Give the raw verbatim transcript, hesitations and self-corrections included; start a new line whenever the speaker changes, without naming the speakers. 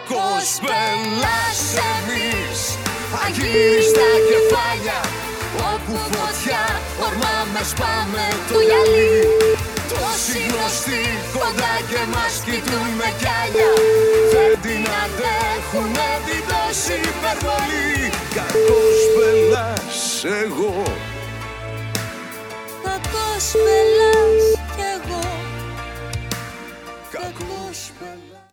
κακός πελάς εμείς, αγύριστα κεφάλια, όπου φωτιά ορμάμε σπάμε το γυαλί. Τόσοι γνωστοί κοντά και μας κοιτούν με κιάλια, δεν την αντέχουνε την τόση υπερβολή. Κακός πελάς εγώ,
κακός πελάς